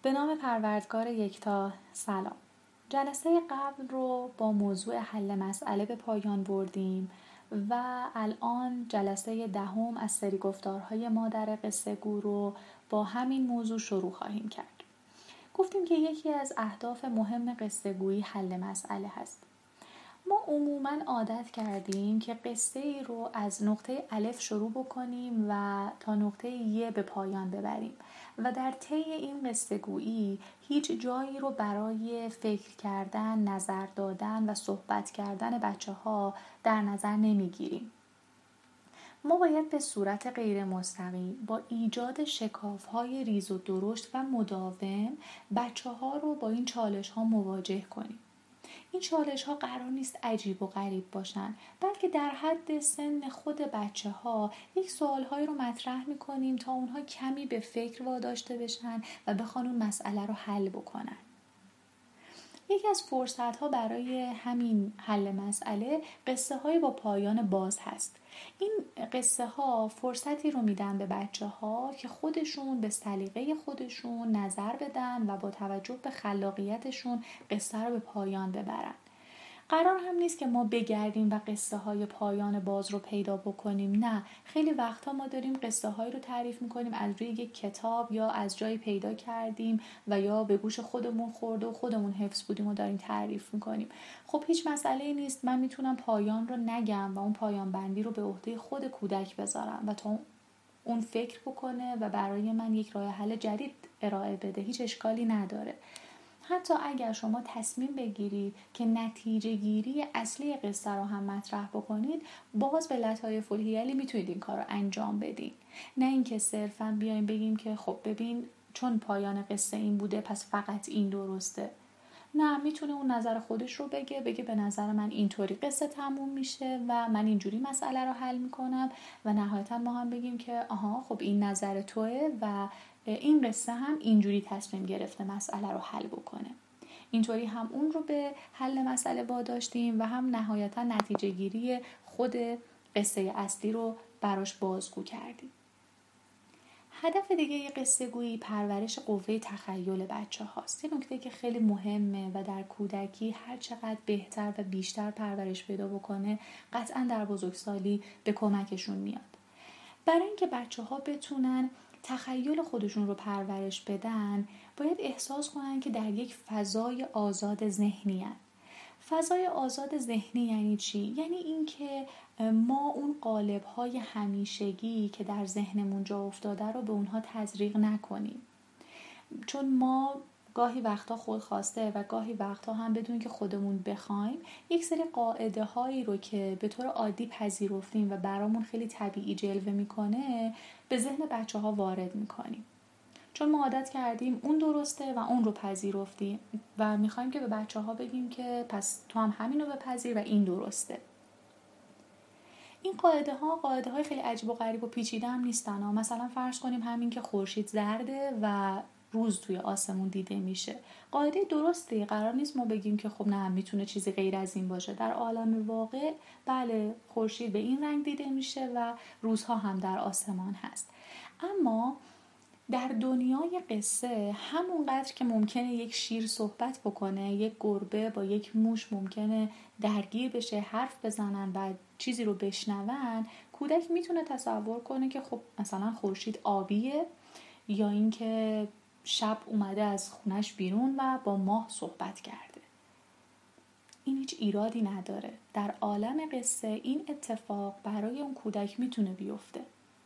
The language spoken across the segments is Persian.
به نام پروردگار یکتا. سلام. جلسه قبل رو با موضوع حل مسئله به پایان بردیم و الان جلسه 10 از سری گفتارهای مادر قصه گو رو با همین موضوع شروع خواهیم کرد. گفتیم که یکی از اهداف مهم قصه گویی حل مسئله هست. ما عموماً عادت کردیم که قصه ای رو از نقطه الف شروع بکنیم و تا نقطه ی به پایان ببریم و در طی این قصه گویی هیچ جایی رو برای فکر کردن، نظر دادن و صحبت کردن بچه‌ها در نظر نمیگیریم. ما باید به صورت غیر مستقیم با ایجاد شکاف‌های ریز و درشت و مداوم بچه‌ها رو با این چالش‌ها مواجه کنیم. این چالش‌ها قرار نیست عجیب و غریب باشن، بلکه در حد سن خود بچه‌ها یک سوال‌هایی رو مطرح می‌کنیم تا اونها کمی به فکر واداشته بشن و بخوان اون مسئله رو حل بکنن. یکی از فرصت‌ها برای همین حل مسئله قصه‌های با پایان باز هست. این قصه‌ها فرصتی رو میدن به بچه‌ها که خودشون به سلیقه خودشون نظر بدن و با توجه به خلاقیتشون قصه رو به پایان ببرن. قرار هم نیست که ما بگردیم و قصه های پایان باز رو پیدا بکنیم. نه، خیلی وقتا ما داریم قصه هایی رو تعریف میکنیم از روی یک کتاب یا از جایی پیدا کردیم و یا به گوش خودمون خورده و خودمون حفظ بودیم و داریم تعریف میکنیم. خب هیچ مسئله نیست، من میتونم پایان رو نگم و اون پایان بندی رو به عهده خود کودک بذارم و تا اون فکر بکنه و برای من یک راه حل جدید ارائه بده. هیچ اشکالی نداره. حتی اگر شما تصمیم بگیرید که نتیجه گیری اصلی قصه رو هم مطرح بکنید، باز به لطایف الحیلی میتونید این کار رو انجام بدین. نه اینکه صرفا بیایم بگیم که خب ببین چون پایان قصه این بوده پس فقط این درسته. نه، میتونه اون نظر خودش رو بگه به نظر من اینطوری قصه تموم میشه و من اینجوری مسئله رو حل میکنم و نهایتا ما هم بگیم که آها خب این نظر توه و این قصه هم اینجوری تصمیم گرفته مسئله رو حل بکنه. اینطوری هم اون رو به حل مسئله واداشتیم و هم نهایتا نتیجه گیری خود قصه اصلی رو براش بازگو کردیم. هدف دیگه قصه گویی پرورش قوه تخیل بچه هاست. یه نکته که خیلی مهمه و در کودکی هر چقدر بهتر و بیشتر پرورش پیدا بکنه قطعا در بزرگسالی به کمکشون میاد. برای اینکه بچه ها بتونن تخیل خودشون رو پرورش بدن باید احساس کنن که در یک فضای آزاد ذهنی هن. فضای آزاد ذهنی یعنی چی؟ یعنی اینکه ما اون قالب‌های همیشگی که در ذهنمون جا افتاده رو به اونها تزریق نکنیم. چون ما گاهی وقتا خودخواسته و گاهی وقتا هم بدون که خودمون بخوایم یک سری قاعده هایی رو که به طور عادی پذیرفتیم و برامون خیلی طبیعی جلوه میکنه به ذهن بچه ها وارد میکنیم. چون ما عادت کردیم اون درسته و اون رو پذیرفتیم و میخوایم که به بچه ها بگیم که پس تو هم همین رو بپذیر و این درسته. این قاعده های خیلی عجیب و غریب و پیچیده هم نیستن. مثلا فرض کنیم همین که خورشید زرده و روز توی آسمون دیده میشه. قاعده درسته، قرار نیست ما بگیم که خب نه میتونه چیزی غیر از این باشه. در عالم واقع بله خورشید به این رنگ دیده میشه و روزها هم در آسمان هست. اما در دنیای قصه همونقدر که ممکنه یک شیر صحبت بکنه، یک گربه با یک موش ممکنه درگیر بشه، حرف بزنن و چیزی رو بشنون، کودک میتونه تصور کنه که خب مثلا خورشید آبیه یا اینکه شب اومده از خونش بیرون و با ماه صحبت کرده. این هیچ ایرادی نداره. در عالم قصه این اتفاق برای اون کودک میتونه بیفته.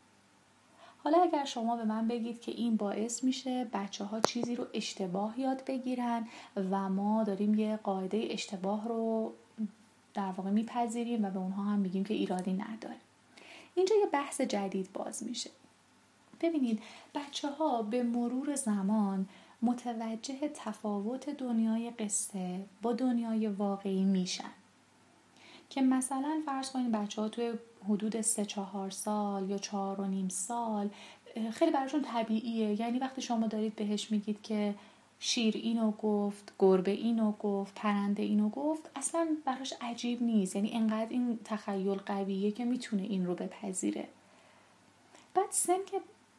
حالا اگر شما به من بگید که این باعث میشه بچه‌ها چیزی رو اشتباه یاد بگیرن و ما داریم یه قاعده اشتباه رو در واقع میپذیریم و به اونها هم میگیم که ایرادی نداره. اینجا یه بحث جدید باز میشه. ببینید بچه‌ها به مرور زمان متوجه تفاوت دنیای قصه با دنیای واقعی میشن. که مثلا فرض کنید بچه‌ها توی حدود 3-4 سال یا 4.5 سال خیلی براشون طبیعیه. یعنی وقتی شما دارید بهش میگید که شیر اینو گفت، گربه اینو گفت، پرنده اینو گفت، اصلا براش عجیب نیست. یعنی انقدر این تخیل قویه که میتونه این رو بپذیره. بعد سن که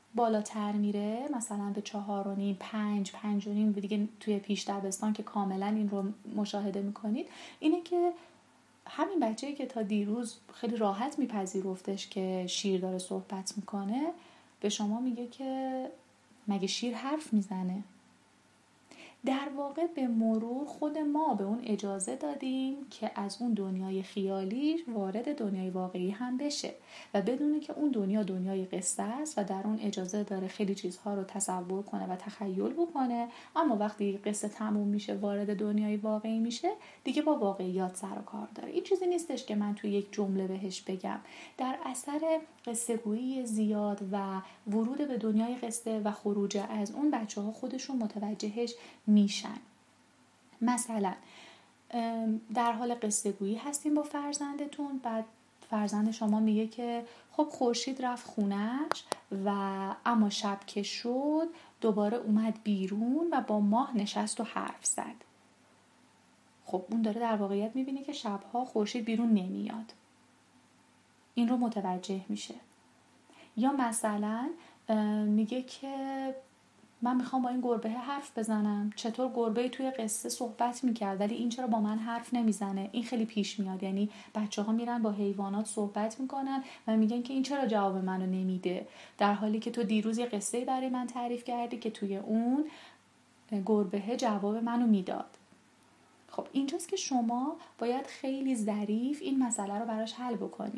بالاتر میره، مثلا به 4.5 5 و دیگه توی پیش دبستان که کاملا این رو مشاهده میکنید، اینه که همین بچه‌ای که تا دیروز خیلی راحت میپذیرفتش که شیر داره صحبت میکنه، به شما میگه که مگه شیر حرف میزنه؟ در واقع به مرور خود ما به اون اجازه دادیم که از اون دنیای خیالی وارد دنیای واقعی هم بشه و بدونه که اون دنیا دنیای قصه است و در اون اجازه داره خیلی چیزها رو تصور کنه و تخیل بکنه. اما وقتی قصه تموم میشه، وارد دنیای واقعی میشه، دیگه با واقعیات سر و کار داره. این چیزی نیستش که من توی یک جمله بهش بگم. در اثر قصه گویی زیاد و ورود به دنیای قصه و خروج از اون، بچه‌ها خودشون متوجهش میشن. مثلا در حال قصه گویی هستیم با فرزندتون، بعد فرزند شما میگه که خب خورشید رفت خونش و اما شب که شد دوباره اومد بیرون و با ماه نشست و حرف زد. خب اون داره در واقعیت میبینه که شبها خورشید بیرون نمیاد. این رو متوجه میشه. یا مثلا میگه که من میخوام با این گربه حرف بزنم. چطور گربه توی قصه صحبت میکرد ولی این چرا با من حرف نمیزنه؟ این خیلی پیش میاد. یعنی بچه‌ها میرن با حیوانات صحبت میکنن و میگن که این چرا جواب منو نمیده، در حالی که تو دیروز یه قصه برای من تعریف کردی که توی اون گربه جواب منو میداد. خب اینجاست که شما باید خیلی ظریف این مسئله رو براش حل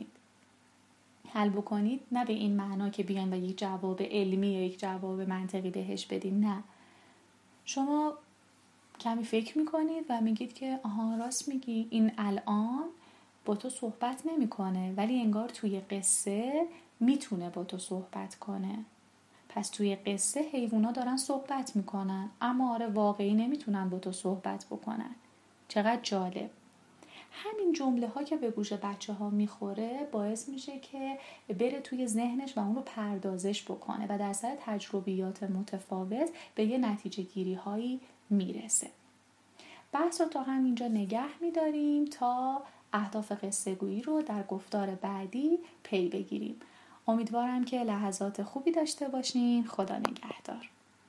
بکنید. نه به این معنا که بیان و یک جواب علمی یا یک جواب منطقی بهش بدین. نه، شما کمی فکر میکنید و میگید که آها راست میگی، این الان با تو صحبت نمیکنه ولی انگار توی قصه میتونه با تو صحبت کنه. پس توی قصه حیوونا دارن صحبت میکنن، اما آره واقعی نمیتونن با تو صحبت بکنن. چقدر جالب. همین جمله ها که به گوش بچه ها میخوره باعث میشه که بره توی ذهنش و اون رو پردازش بکنه و در اثر تجربیات متفاوت به یه نتیجه گیری هایی میرسه. بحث رو تا همینجا نگه میداریم تا اهداف قصه گویی رو در گفتار بعدی پی بگیریم. امیدوارم که لحظات خوبی داشته باشین. خدا نگهدار.